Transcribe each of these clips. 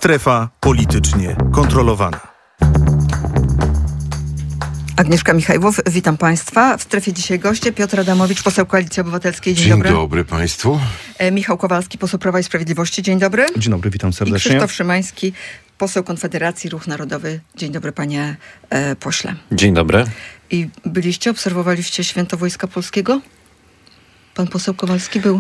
Strefa politycznie kontrolowana. Agnieszka Michajłow, witam Państwa. W strefie dzisiaj goście Piotr Adamowicz, poseł Koalicji Obywatelskiej. Dzień dobry. Dzień dobry Państwu. Michał Kowalski, poseł Prawa i Sprawiedliwości. Dzień dobry. Dzień dobry, witam serdecznie. I Krzysztof Szymański, poseł Konfederacji, Ruch Narodowy. Dzień dobry, panie pośle. Dzień dobry. I obserwowaliście Święto Wojska Polskiego? Pan poseł Kowalski był?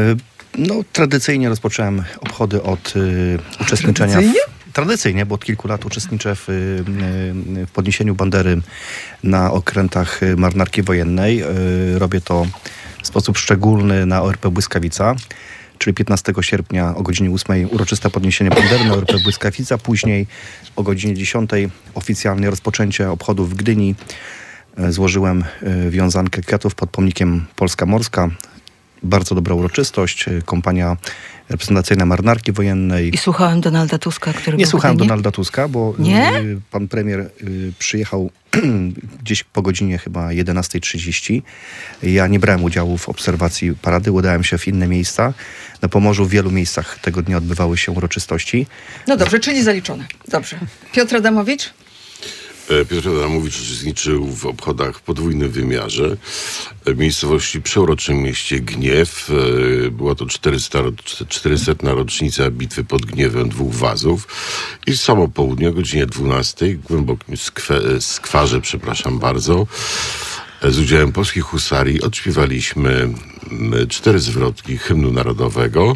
Tradycyjnie rozpocząłem obchody od uczestniczenia... Tradycyjnie, bo od kilku lat uczestniczę w podniesieniu bandery na okrętach Marynarki Wojennej. Robię to w sposób szczególny na ORP Błyskawica, czyli 15 sierpnia o godzinie 8 uroczyste podniesienie bandery na ORP Błyskawica. Później o godzinie 10 oficjalne rozpoczęcie obchodów w Gdyni. Złożyłem wiązankę kwiatów pod pomnikiem Polska Morska. Bardzo dobra uroczystość, kompania reprezentacyjna Marynarki Wojennej. I słuchałem Donalda Tuska, który Nie był słuchałem Donalda Tuska, bo nie? Pan premier przyjechał gdzieś po godzinie chyba 11:30. Ja nie brałem udziału w obserwacji parady, udałem się w inne miejsca. Na Pomorzu w wielu miejscach tego dnia odbywały się uroczystości. No dobrze, czyli zaliczone. Dobrze. Piotr Adamowicz? Piotr Adamowicz uczestniczył w obchodach w podwójnym wymiarze. W miejscowości przeuroczym mieście Gniew. Była to 400. rocznica bitwy pod Gniewem Dwóch Wazów. I w samo południe o godzinie 12 w głębokim skwarze, przepraszam bardzo, z udziałem polskich husarii odśpiewaliśmy 4 zwrotki hymnu narodowego,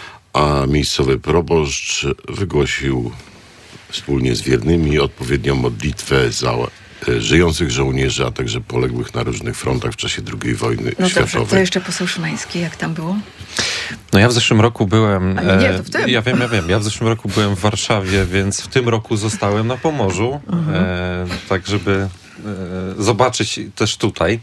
a miejscowy proboszcz wygłosił wspólnie z wiernymi odpowiednią modlitwę za żyjących żołnierzy, a także poległych na różnych frontach w czasie II wojny światowej. Dobrze, to jeszcze poseł Szymański, jak tam było? No ja w zeszłym roku byłem... nie, to w tym. Ja wiem. Ja w zeszłym roku byłem w Warszawie, więc w tym roku zostałem na Pomorzu, tak żeby zobaczyć też tutaj.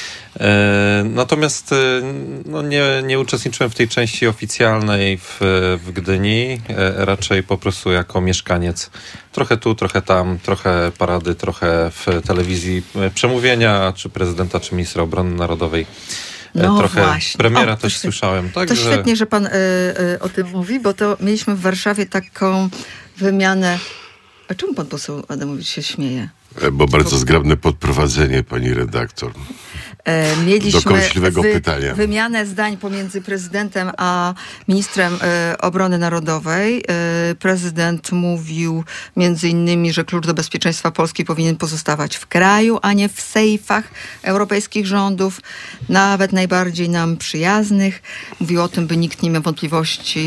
Natomiast nie uczestniczyłem w tej części oficjalnej w Gdyni, raczej po prostu jako mieszkaniec. Trochę tu, trochę tam, trochę parady, trochę w telewizji przemówienia, czy prezydenta, czy ministra obrony narodowej. No trochę właśnie. premiera też słyszałem. To świetnie, że pan o tym mówi, bo to mieliśmy w Warszawie taką wymianę... A czemu pan poseł Adamowicz się śmieje? Bo bardzo zgrabne podprowadzenie, pani redaktor. Mieliśmy do kąśliwego pytania. Wymianę zdań pomiędzy prezydentem a ministrem obrony narodowej. Prezydent mówił między innymi, że klucz do bezpieczeństwa Polski powinien pozostawać w kraju, a nie w sejfach europejskich rządów, nawet najbardziej nam przyjaznych. Mówił o tym, by nikt nie miał wątpliwości.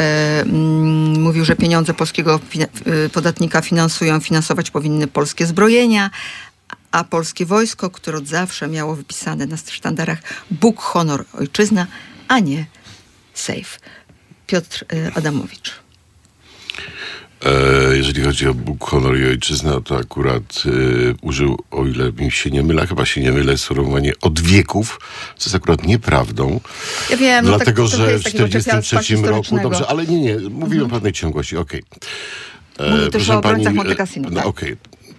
Mówił, że pieniądze polskiego podatnika finansować powinny polskie zbrojenia, a polskie wojsko, które od zawsze miało wypisane na sztandarach Bóg, honor, ojczyzna, a nie sejf. Piotr Adamowicz. Jeżeli chodzi o Bóg, honor i ojczyznę, to akurat użył, o ile mi się nie mylę, chyba się nie mylę, sformułowanie od wieków, co jest akurat nieprawdą. Ja wiem, dlatego, tak, że w 1943 roku, dobrze, ale nie, mówiłem o pewnej ciągłości, okej. Mówił też o obrońcach Monte Cassino, tak? Okej.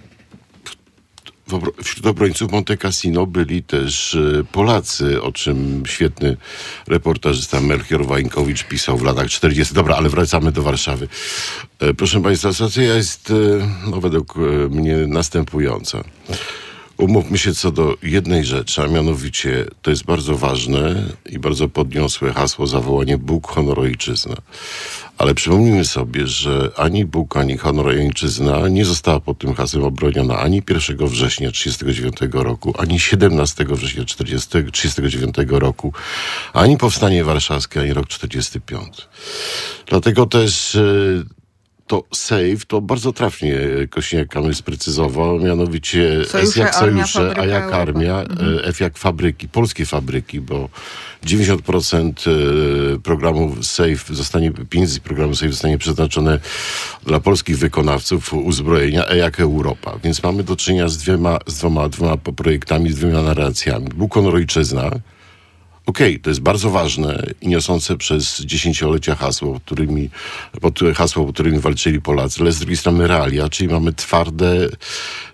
Wśród obrońców Monte Cassino byli też Polacy, o czym świetny reportażysta Melchior Wańkowicz pisał w latach 40. Dobra, ale wracamy do Warszawy. Proszę Państwa, sytuacja jest według mnie następująca. Umówmy się co do jednej rzeczy, a mianowicie to jest bardzo ważne i bardzo podniosłe hasło, zawołanie Bóg, honor, ojczyzna. Ale przypomnijmy sobie, że ani Bóg, ani honor, ani ojczyzna nie została pod tym hasłem obroniona ani 1 września 1939 roku, ani 17 września 1939 roku, ani Powstanie Warszawskie, ani rok 1945. Dlatego też to sejf, to bardzo trafnie Kosiniak-Kamysz sprecyzował, mianowicie S jak sojusze, A jak armia, F jak fabryki, polskie fabryki, bo 90% programu SAFE pieniędzy z programu SAFE zostanie przeznaczone dla polskich wykonawców uzbrojenia, E jak Europa. Więc mamy do czynienia z dwoma projektami, z dwiema narracjami. Bóg, honor, ojczyzna. Okej, to jest bardzo ważne i niosące przez dziesięciolecia hasło, pod którymi walczyli Polacy, ale z drugiej strony realia, czyli mamy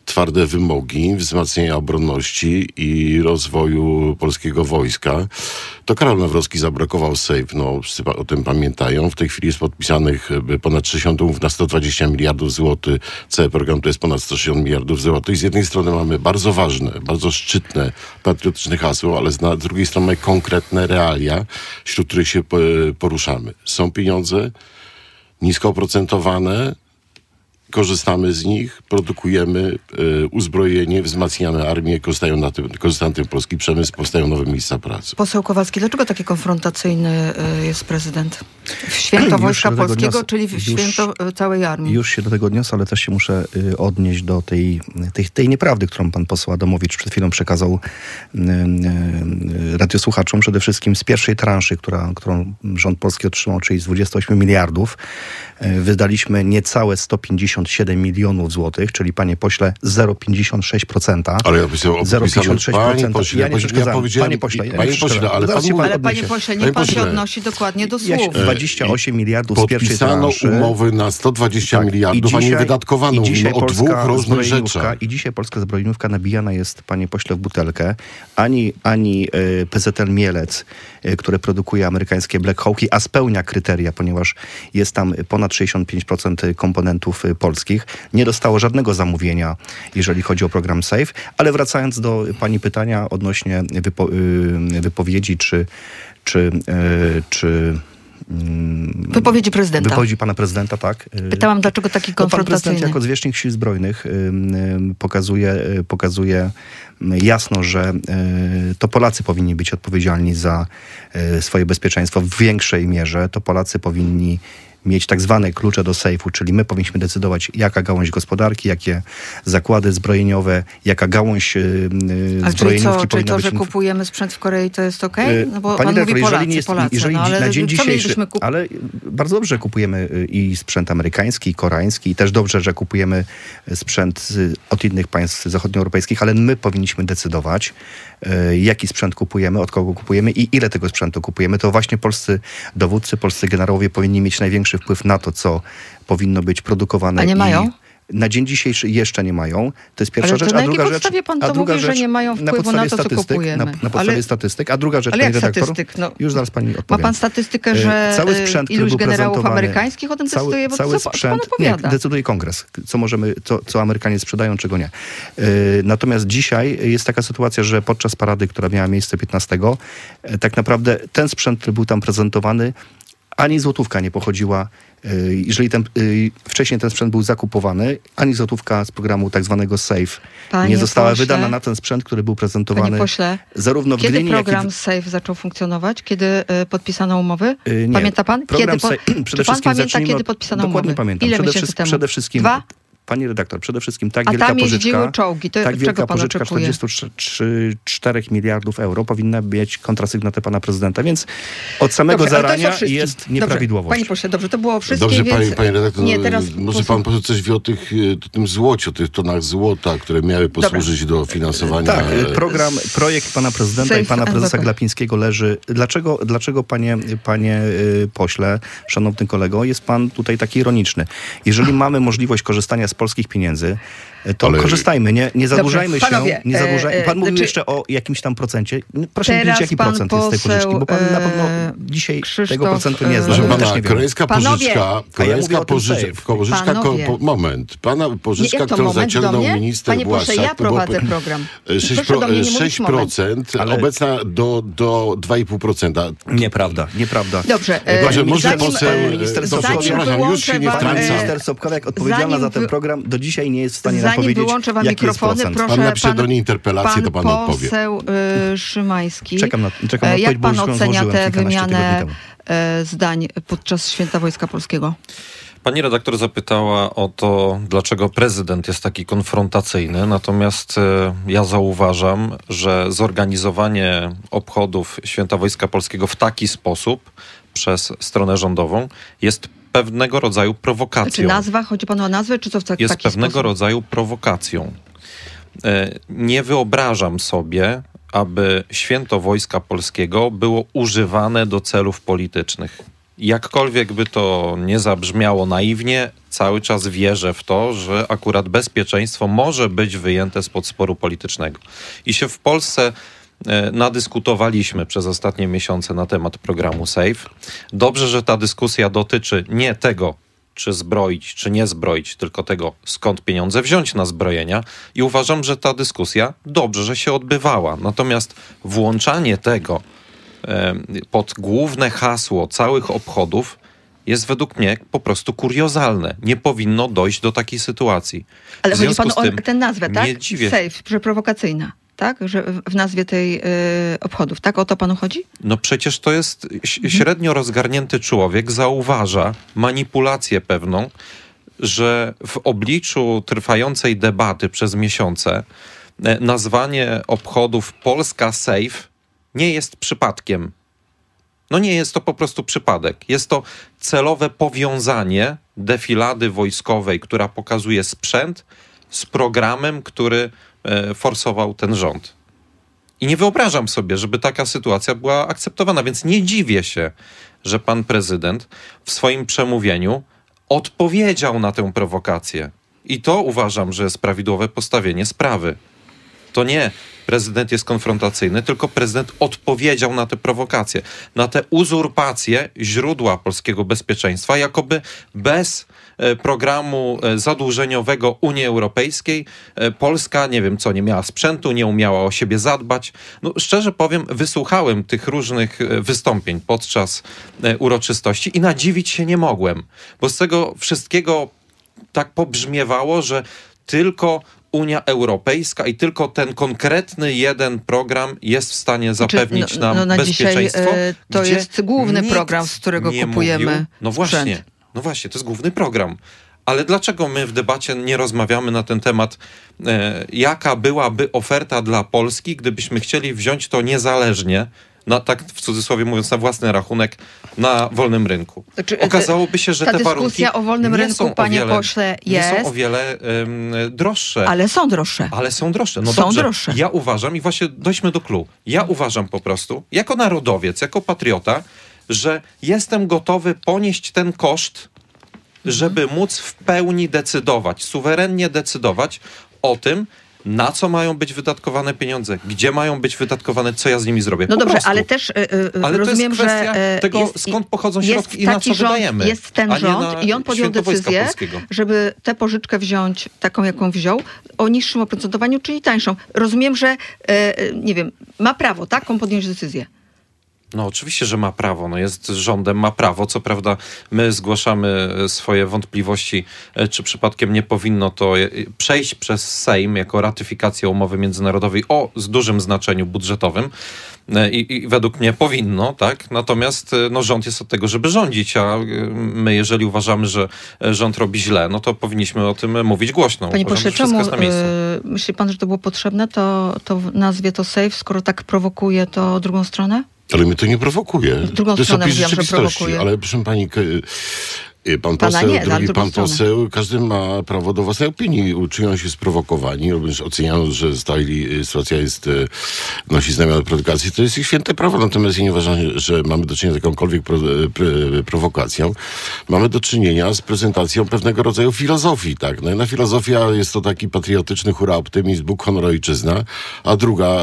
twarde wymogi wzmacniania obronności i rozwoju polskiego wojska. To Karol Nawrocki zablokował SAFE, wszyscy o tym pamiętają. W tej chwili jest podpisanych ponad 60 umów na 120 miliardów złotych. Cały program to jest ponad 160 miliardów złotych. I z jednej strony mamy bardzo ważne, bardzo szczytne, patriotyczne hasło, ale z drugiej strony mamy konkretne realia, wśród których się poruszamy. Są pieniądze nisko oprocentowane, korzystamy z nich, produkujemy uzbrojenie, wzmacniamy armię, korzystają na tym polski przemysł, powstają nowe miejsca pracy. Poseł Kowalski, dlaczego taki konfrontacyjny jest prezydent? W święto Wojska Polskiego, czyli w święto całej armii. Już się do tego odniosę, ale też się muszę odnieść do tej nieprawdy, którą pan poseł Adamowicz przed chwilą przekazał radiosłuchaczom. Przede wszystkim z pierwszej transzy, którą rząd polski otrzymał, czyli z 28 miliardów, wydaliśmy niecałe 157 milionów złotych, czyli panie pośle 0,56%. Ale ja powiedziałem o 0,56%. Ja nie przeszkadzałem. Panie pośle, ale panie pośle, niech pan się odnosi dokładnie do słów. 28 miliardów z pierwszej transzy. Podpisano umowy na 120 miliardów, a nie wydadkowano. Mówimy o dwóch różnych rzeczach. I dzisiaj polska zbrojeniówka nabijana jest, panie pośle, w butelkę. Ani PZL Mielec, które produkuje amerykańskie Black Hawki, a spełnia kryteria, ponieważ jest tam ponad 65% komponentów polskich, nie dostało żadnego zamówienia, jeżeli chodzi o program SAFE. Ale wracając do pani pytania odnośnie wypowiedzi wypowiedzi prezydenta. Wypowiedzi pana prezydenta, tak. Pytałam, dlaczego taki konfrontacyjny. Pan prezydent jako zwierzchnik Sił Zbrojnych pokazuje jasno, że to Polacy powinni być odpowiedzialni za swoje bezpieczeństwo w większej mierze. To Polacy powinni mieć tak zwane klucze do sejfu, czyli my powinniśmy decydować, jaka gałąź gospodarki, jakie zakłady zbrojeniowe, jaka gałąź zbrojeniówki powinna być. Że kupujemy sprzęt w Korei, to jest okej? No bo Pani pan mówi Polacy, ale na dzień dzisiejszy, mielibyśmy ale bardzo dobrze kupujemy i sprzęt amerykański, i koreański, i też dobrze, że kupujemy sprzęt od innych państw zachodnioeuropejskich, ale my powinniśmy decydować, jaki sprzęt kupujemy, od kogo kupujemy i ile tego sprzętu kupujemy. To właśnie polscy dowódcy, polscy generałowie powinni mieć największy wpływ na to, co powinno być produkowane. A nie mają? Na dzień dzisiejszy jeszcze nie mają. To jest pierwsza rzecz. A druga rzecz, pan to mówi, że nie mają wpływu na to, co kupujemy. Na podstawie statystyk. A druga rzecz, pani redaktor, już zaraz pani odpowiem. Ma pan statystykę, że cały sprzęt, iluś generałów amerykańskich o tym decyduje? Cały sprzęt, nie, decyduje Kongres. Co Amerykanie sprzedają, czego nie. Natomiast dzisiaj jest taka sytuacja, że podczas parady, która miała miejsce 15, tak naprawdę ten sprzęt, który był tam prezentowany, ani złotówka nie pochodziła, jeżeli wcześniej ten sprzęt był zakupowany, ani złotówka z programu tak zwanego SAFE nie została wydana na ten sprzęt, który był prezentowany. Panie pośle, zarówno w kiedy Gdyni, program SAFE zaczął funkcjonować? Kiedy podpisano umowy? Nie. Pamięta pan? Przede wszystkim kiedy podpisano umowy? Dokładnie pamiętam. Ile miesięcy temu? Przede wszystkim 2? Pani redaktor, przede wszystkim tak A wielka tam pożyczka, jeździły czołgi. To tak wielka czego pan pożyczka oczekuje? 44 miliardów euro powinna mieć kontrasygnatę pana prezydenta, więc od samego zarania jest nieprawidłowość. Panie pośle, dobrze, to było wszystkie, Dobrze, więc... pani redaktor, teraz może pan poseł coś wie o tym złocie, o tych tonach złota, które miały posłużyć do finansowania... Tak, projekt pana prezydenta i pana prezesa Glapińskiego leży. Dlaczego panie pośle, szanowny kolego, jest pan tutaj taki ironiczny? Jeżeli mamy możliwość korzystania z polskich pieniędzy, to korzystajmy, nie zadłużajmy się. Nie zadłużajmy. Pan mówił jeszcze o jakimś tam procencie. Proszę mi powiedzieć, jaki procent jest tej pożyczki, bo pan na pewno dzisiaj tego procentu nie zna. Koreańska pożyczka, pana pożyczka, którą zaciągnął minister Błaszczak, ja prowadzę program. 6%, ale obecna do 2,5%. Nieprawda. Dobrze. Może poseł... Już się nie wtrąca. Minister Sobkowiak, jak odpowiedzialna za ten program, do dzisiaj nie jest w stanie nam powiedzieć, wyłączę wam jaki mikrofony, jest procent. proszę, pan napisze do niej interpelację, to pan odpowie. Poseł Szymański. Czekam na jak pan ocenia tę wymianę zdań podczas Święta Wojska Polskiego? Pani redaktor zapytała o to, dlaczego prezydent jest taki konfrontacyjny, natomiast ja zauważam, że zorganizowanie obchodów Święta Wojska Polskiego w taki sposób przez stronę rządową jest pewnego rodzaju prowokacją. Czy nazwa? Chodzi panu o nazwę, czy co w taki jest pewnego sposób? rodzaju prowokacją. Nie wyobrażam sobie, aby Święto Wojska Polskiego było używane do celów politycznych. Jakkolwiek by to nie zabrzmiało naiwnie, cały czas wierzę w to, że akurat bezpieczeństwo może być wyjęte spod sporu politycznego. I się w Polsce nadyskutowaliśmy przez ostatnie miesiące na temat programu SAFE. Dobrze, że ta dyskusja dotyczy nie tego, czy zbroić, czy nie zbroić, tylko tego, skąd pieniądze wziąć na zbrojenia. I uważam, że ta dyskusja dobrze, że się odbywała. Natomiast włączanie tego pod główne hasło całych obchodów jest według mnie po prostu kuriozalne. Nie powinno dojść do takiej sytuacji. Ale chodzi panu o tę nazwę, tak? Nie dziwię. SAFE, że prowokacyjna. Tak? Że w nazwie tej obchodów. Tak? O to panu chodzi? No przecież to jest średnio rozgarnięty człowiek, zauważa manipulację pewną, że w obliczu trwającej debaty przez miesiące nazwanie obchodów Polska SAFE nie jest przypadkiem. No nie jest to po prostu przypadek. Jest to celowe powiązanie defilady wojskowej, która pokazuje sprzęt, z programem, który forsował ten rząd. I nie wyobrażam sobie, żeby taka sytuacja była akceptowana, więc nie dziwię się, że pan prezydent w swoim przemówieniu odpowiedział na tę prowokację. I to uważam, że jest prawidłowe postawienie sprawy. To nie prezydent jest konfrontacyjny, tylko prezydent odpowiedział na te prowokacje, na tę uzurpację źródła polskiego bezpieczeństwa, jakoby bez programu zadłużeniowego Unii Europejskiej Polska, nie wiem co, nie miała sprzętu, nie umiała o siebie zadbać. No, szczerze powiem, wysłuchałem tych różnych wystąpień podczas uroczystości i nadziwić się nie mogłem, bo z tego wszystkiego tak pobrzmiewało, że tylko Unia Europejska i tylko ten konkretny jeden program jest w stanie zapewnić nam na bezpieczeństwo. Dzisiaj, to jest główny program, z którego kupujemy sprzęt. No właśnie, to jest główny program. Ale dlaczego my w debacie nie rozmawiamy na ten temat, jaka byłaby oferta dla Polski, gdybyśmy chcieli wziąć to niezależnie, tak w cudzysłowie mówiąc, na własny rachunek, na wolnym rynku. Okazałoby się, że te warunki dyskusja o wolnym rynku, panie pośle, jest. Nie są o wiele droższe. Ale są droższe. No są dobrze, droższe. Ja uważam, i właśnie dojdźmy do clou, ja uważam po prostu, jako narodowiec, jako patriota, że jestem gotowy ponieść ten koszt, żeby móc w pełni decydować, suwerennie decydować o tym, na co mają być wydatkowane pieniądze, gdzie mają być wydatkowane, co ja z nimi zrobię. No po dobrze, prostu. ale też ale rozumiem, to jest kwestia że tego, skąd pochodzą środki i na co wydajemy. Jest ten rząd i on podjął decyzję, żeby tę pożyczkę wziąć, taką jaką wziął, o niższym oprocentowaniu, czyli tańszą. Rozumiem, że nie wiem, ma prawo taką podjąć decyzję. No oczywiście, że ma prawo. No jest rządem, ma prawo. Co prawda my zgłaszamy swoje wątpliwości, czy przypadkiem nie powinno to przejść przez Sejm jako ratyfikacja umowy międzynarodowej z dużym znaczeniu budżetowym. I według mnie powinno, tak? Natomiast no, rząd jest od tego, żeby rządzić, a my, jeżeli uważamy, że rząd robi źle, no to powinniśmy o tym mówić głośno. Panie pośle, czemu myśli pan, że to było potrzebne, to w nazwie to SAFE, skoro tak prowokuje to drugą stronę? Ale mnie to nie prowokuje. Drugą stronę mówiłam, że prowokuje. Ale proszę pani, pan poseł, każdy ma prawo do własnej opinii. Czują się sprowokowani, również oceniano, że sytuacja nosi znamiona prowokacji. To jest ich święte prawo, natomiast ja nie uważam, że mamy do czynienia z jakąkolwiek prowokacją. Mamy do czynienia z prezentacją pewnego rodzaju filozofii, tak. No jedna filozofia jest to taki patriotyczny hura optymizm, Bóg, honor, ojczyzna, a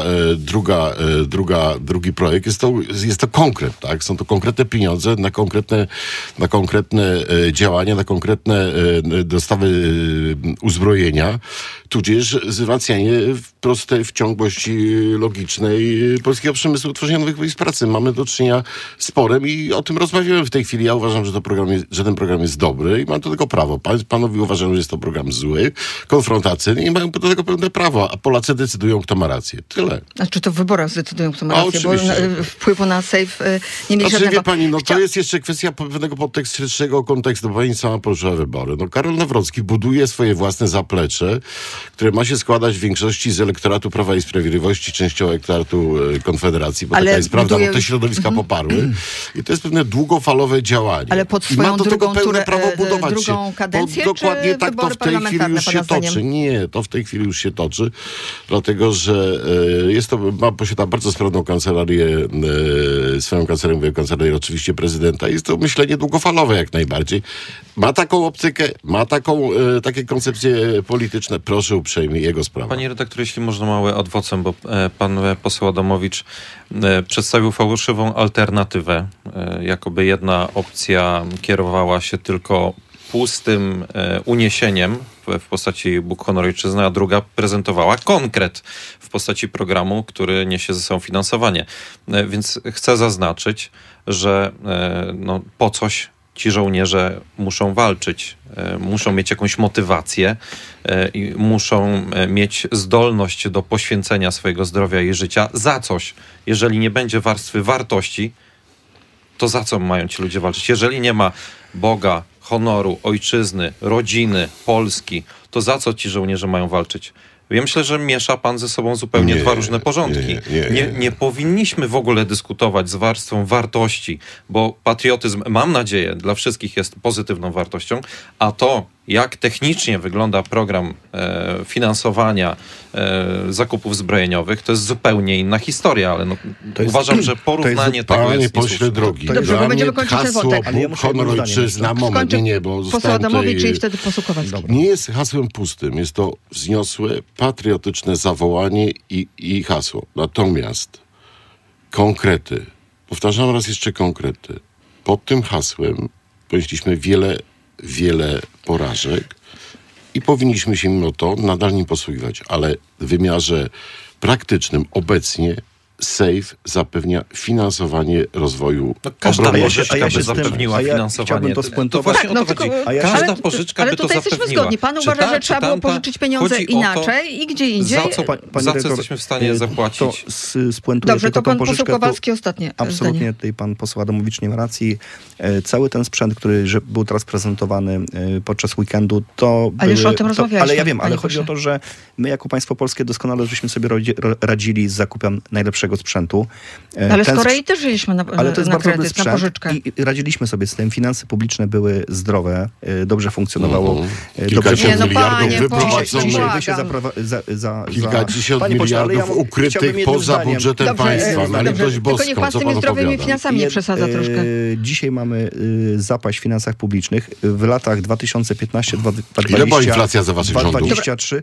drugi projekt jest to konkret, tak. Są to konkretne pieniądze na konkretne działania, na konkretne dostawy uzbrojenia, tudzież wzmacnianie prostej wciągłości logicznej polskiego przemysłu, tworzenia nowych miejsc pracy. Mamy do czynienia z sporem i o tym rozmawiamy w tej chwili. Ja uważam, że ten program jest dobry i mam do tego prawo. Panowie uważają, że jest to program zły, konfrontacyjny i mają do tego pełne prawo, a Polacy decydują, kto ma rację. Tyle. A czy to w wyborach zdecydują, kto ma rację? Bo wpływu na SAFE nie mieli żadnego. Wie pani, to jest jeszcze kwestia pewnego podtekstycznego kontekstu kontekst, bo pani sama poruszyła wybory. No, Karol Nawrocki buduje swoje własne zaplecze, które ma się składać w większości z elektoratu Prawa i Sprawiedliwości, częściowo elektoratu Konfederacji, bo taka jest prawda, bo te środowiska poparły. I to jest pewne długofalowe działanie. Ale pod I swoją ma do tego pełne prawo budować drugą się. kadencję, Dokładnie czy tak to w tej chwili już się toczy. Nie, to w tej chwili już się toczy, dlatego że posiada bardzo sprawną kancelarię, swoją kancelarię, mówię kancelarię oczywiście prezydenta. Jest to myślenie długofalowe jak najbardziej. Ma taką optykę, ma takie koncepcje polityczne. Proszę uprzejmie, jego sprawa. Panie redaktor, jeśli można małe adwocem, bo pan poseł Adamowicz przedstawił fałszywą alternatywę. Jakoby jedna opcja kierowała się tylko pustym uniesieniem w postaci Bóg, honor, ojczyzna, a druga prezentowała konkret w postaci programu, który niesie ze sobą finansowanie. Więc chcę zaznaczyć, że po coś ci żołnierze muszą walczyć, muszą mieć jakąś motywację i muszą mieć zdolność do poświęcenia swojego zdrowia i życia za coś. Jeżeli nie będzie warstwy wartości, to za co mają ci ludzie walczyć? Jeżeli nie ma Boga, honoru, ojczyzny, rodziny, Polski, to za co ci żołnierze mają walczyć? Ja myślę, że miesza pan ze sobą zupełnie dwa różne porządki. Nie powinniśmy w ogóle dyskutować z warstwą wartości, bo patriotyzm, mam nadzieję, dla wszystkich jest pozytywną wartością, a to, jak technicznie wygląda program finansowania zakupów zbrojeniowych, to jest zupełnie inna historia, ale uważam, że porównanie tego Panie jest pośle drogi, dobrze, bo będziemy kończyć ten wątek. Bóg, honor, ojczyzna, moment, nie, bo poseł Adamowicz i wtedy poseł Kowalski. Nie jest hasłem pustym, jest to wzniosłe, patriotyczne zawołanie i hasło. Natomiast konkrety, powtarzam raz jeszcze konkrety, pod tym hasłem ponieśliśmy wiele porażek i powinniśmy się mimo to nadal nim posługiwać, ale w wymiarze praktycznym obecnie SAFE zapewnia finansowanie rozwoju każda obrony. pożyczka by zapewniła finansowanie. Chciałbym to spuentować. To właśnie o to chodzi. Każda pożyczka by to zapewniła. Ale tutaj jesteśmy zgodni. Pan uważa, że trzeba było pożyczyć pieniądze inaczej i gdzie indziej? Za co jesteśmy w stanie zapłacić? Dobrze, to pan poseł Kowalski ostatnie absolutnie zdanie. Tutaj pan poseł Adamowicz nie ma racji. Cały ten sprzęt, który był teraz prezentowany podczas weekendu, to... Ale już o tym rozmawialiśmy. Ale ja wiem, ale chodzi o to, że my jako państwo polskie doskonale żeśmy sobie radzili z zakupem najlepszego sprzętu. Ale z Korei też żyliśmy na kredyt, na pożyczkę. I radziliśmy sobie z tym. Finanse publiczne były zdrowe, dobrze funkcjonowało. Kilkadziesiąt miliardów kilkadziesiąt miliardów ukrytych poza budżetem państwa. Na litość boską, tylko niech pan z tymi zdrowymi finansami nie przesadza troszkę. Dzisiaj mamy zapaść w finansach publicznych. W latach 2015-2020... Ile była inflacja za waszych rządów? 2023.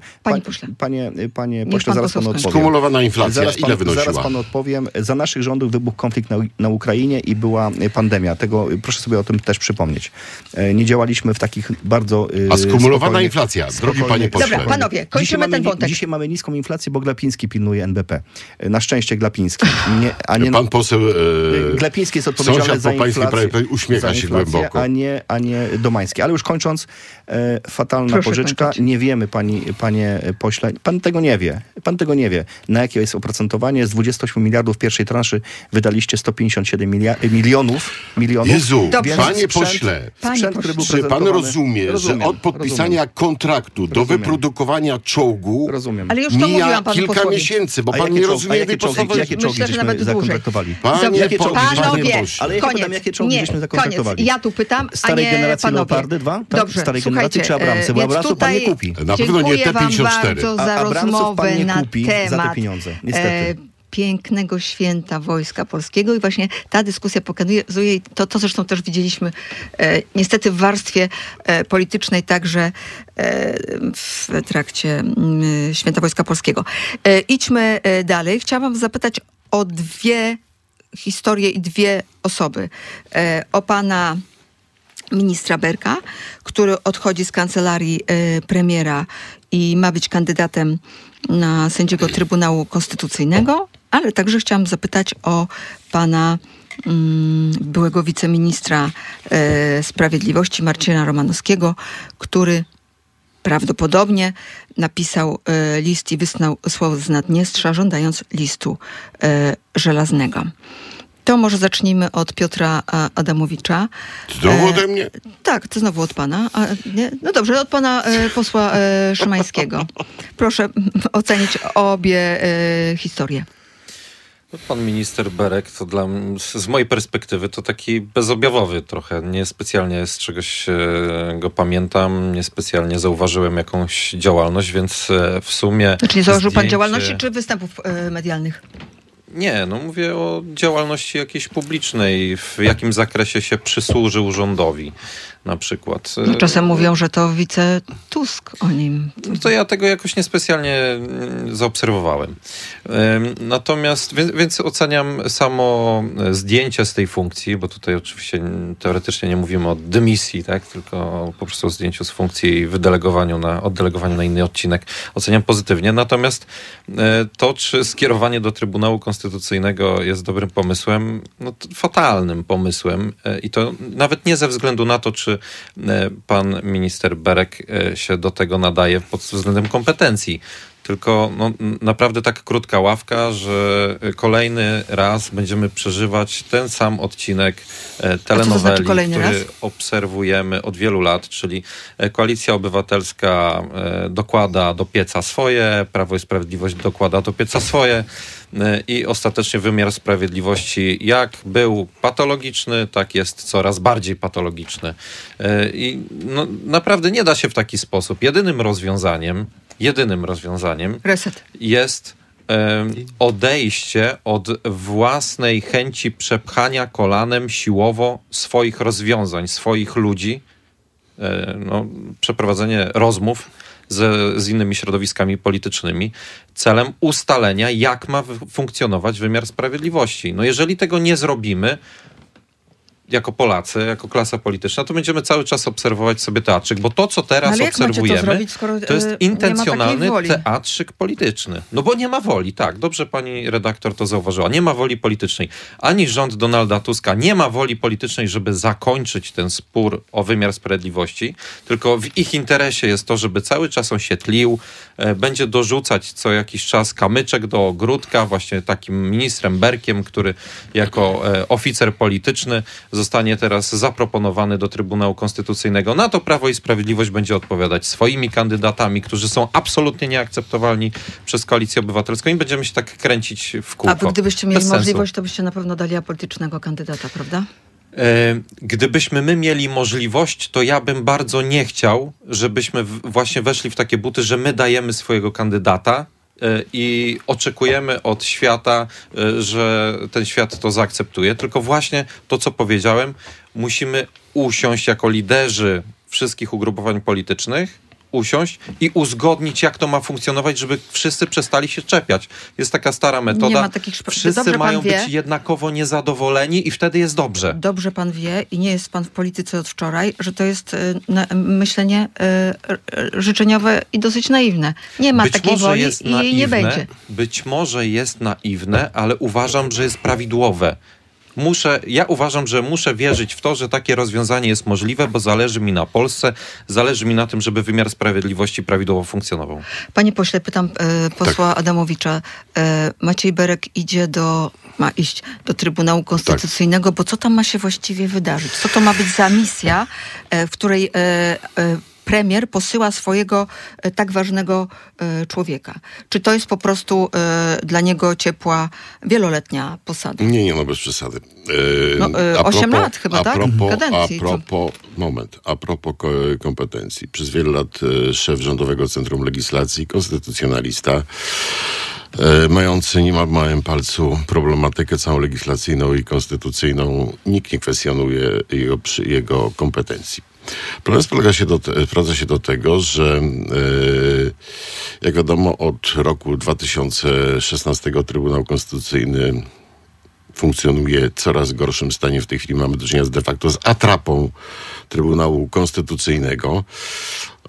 Panie pośle, zaraz panu odpowiem. Skumulowana inflacja, ile wynosiła? Zaraz panu odpowiem. Za naszych rządów wybuchł konflikt na Ukrainie i była pandemia. Tego proszę sobie o tym też przypomnieć. Nie działaliśmy w takich bardzo... A skumulowana inflacja, drogi panie pośle. Dobra, panowie, kończymy ten wątek. Dzisiaj mamy niską inflację, bo Glapiński pilnuje NBP. Na szczęście Glapiński. Pan poseł Glapiński jest odpowiedzialny za inflację. Uśmiecha się głęboko. A nie Domański. Ale już kończąc, fatalna pożyczka. Kończyć. Nie wiemy, panie pośle. Pan tego nie wie. Na jakie jest oprocentowanie? Z 28 miliardów pierwszej transzy wydaliście 157 milionów. Jezu, dobrze. panie pośle, czy pan rozumie, że od podpisania kontraktu do wyprodukowania czołgu Ale już to mija mówiłam panu kilka posłowi. miesięcy, bo pan nie rozumie tej podstawowej... Jakie czołgi Myślę, że nawet żeśmy dłużej. zakontraktowali? Panowie, Ale ja pytam, jakie czołgi żeśmy zakontraktowali? Koniec. Ja tu pytam, Starej generacji panowie. Leopardy 2? Tak? Dobrze, Starej generacji czy Abramsy? Bo więc Abramsów pan nie tutaj kupi. Na pewno nie dziękuję wam T-54. bardzo za Abramsów rozmowę pan nie na kupi za te temat pieniądze. Niestety. pięknego święta Wojska Polskiego i właśnie ta dyskusja pokazuje to zresztą też widzieliśmy niestety w warstwie politycznej także w trakcie święta Wojska Polskiego. Idźmy dalej. Chciałam zapytać o dwie historie i dwie osoby. O pana ministra Berka, który odchodzi z kancelarii premiera i ma być kandydatem na sędziego Trybunału Konstytucyjnego, ale także chciałam zapytać o pana byłego wiceministra sprawiedliwości Marcina Romanowskiego, który prawdopodobnie napisał list i wysłał z Naddniestrza, żądając listu żelaznego. To może zacznijmy od Piotra Adamowicza. Znowu ode mnie? Tak, to znowu od pana. Nie? No dobrze, od pana posła Szymańskiego. Proszę ocenić obie historie. Pan minister Berek to z mojej perspektywy to taki bezobjawowy trochę. Niespecjalnie z czegoś go pamiętam, niespecjalnie zauważyłem jakąś działalność, więc w sumie... Znaczy nie zauważył pan działalności czy występów medialnych? Nie, no mówię o działalności jakiejś publicznej, w jakim zakresie się przysłużył rządowi na przykład. No, czasem mówią, że to wice Tusk o nim. No to ja tego jakoś niespecjalnie zaobserwowałem. Natomiast, więc oceniam samo zdjęcie z tej funkcji, bo tutaj oczywiście teoretycznie nie mówimy o dymisji, tak, tylko po prostu o zdjęciu z funkcji i oddelegowaniu na inny odcinek. Oceniam pozytywnie. Natomiast to, czy skierowanie do Trybunału Konstytucyjnego jest dobrym pomysłem, no to fatalnym pomysłem. I to nawet nie ze względu na to, czy pan minister Berek się do tego nadaje pod względem kompetencji. Tylko naprawdę tak krótka ławka, że kolejny raz będziemy przeżywać ten sam odcinek telenoweli, który obserwujemy od wielu lat, czyli Koalicja Obywatelska dokłada do pieca swoje, Prawo i Sprawiedliwość dokłada do pieca swoje i ostatecznie wymiar sprawiedliwości jak był patologiczny, tak jest coraz bardziej patologiczny. I naprawdę nie da się w taki sposób. Jedynym rozwiązaniem Reset. jest odejście od własnej chęci przepchania kolanem siłowo swoich rozwiązań, swoich ludzi, przeprowadzenie rozmów z innymi środowiskami politycznymi celem ustalenia, jak ma funkcjonować wymiar sprawiedliwości. No jeżeli tego nie zrobimy, jako Polacy, jako klasa polityczna, to będziemy cały czas obserwować sobie teatrzyk, bo to, co teraz obserwujemy, to jest intencjonalny teatrzyk polityczny. No bo nie ma woli, tak, dobrze pani redaktor to zauważyła, nie ma woli politycznej. Ani rząd Donalda Tuska nie ma woli politycznej, żeby zakończyć ten spór o wymiar sprawiedliwości, tylko w ich interesie jest to, żeby cały czas on się tlił, będzie dorzucać co jakiś czas kamyczek do ogródka, właśnie takim ministrem Berkiem, który jako oficer polityczny zostanie teraz zaproponowany do Trybunału Konstytucyjnego. Na to Prawo i Sprawiedliwość będzie odpowiadać swoimi kandydatami, którzy są absolutnie nieakceptowalni przez Koalicję Obywatelską i będziemy się tak kręcić w kółko. A wy gdybyście mieli możliwość, to byście na pewno dali apolitycznego kandydata, prawda? Gdybyśmy my mieli możliwość, to ja bym bardzo nie chciał, żebyśmy właśnie weszli w takie buty, że my dajemy swojego kandydata i oczekujemy od świata, że ten świat to zaakceptuje. Tylko właśnie to, co powiedziałem, musimy usiąść jako liderzy wszystkich ugrupowań politycznych, usiąść i uzgodnić, jak to ma funkcjonować, żeby wszyscy przestali się czepiać. Jest taka stara metoda. Nie ma takich wszyscy dobrze mają być jednakowo niezadowoleni i wtedy jest dobrze. Dobrze pan wie i nie jest pan w polityce od wczoraj, że to jest myślenie życzeniowe i dosyć naiwne. Nie ma takiej woli i jej nie będzie. Być może jest naiwne, ale uważam, że jest prawidłowe. Ja uważam, że muszę wierzyć w to, że takie rozwiązanie jest możliwe, bo zależy mi na Polsce, zależy mi na tym, żeby wymiar sprawiedliwości prawidłowo funkcjonował. Panie pośle, pytam posła Adamowicza. Maciej Berek ma iść do Trybunału Konstytucyjnego, bo co tam ma się właściwie wydarzyć? Co to ma być za misja, w której premier posyła swojego tak ważnego człowieka? Czy to jest po prostu dla niego ciepła, wieloletnia posada? Nie, bez przesady. 8 lat chyba, tak? Kadencji. A propos kompetencji. Przez wiele lat szef Rządowego Centrum Legislacji, konstytucjonalista, mający niemal w małym palcu problematykę całą legislacyjną i konstytucyjną, nikt nie kwestionuje jego kompetencji. Problem sprowadza się do tego, że jak wiadomo, od roku 2016 Trybunał Konstytucyjny funkcjonuje w coraz gorszym stanie. W tej chwili mamy do czynienia de facto z atrapą Trybunału Konstytucyjnego.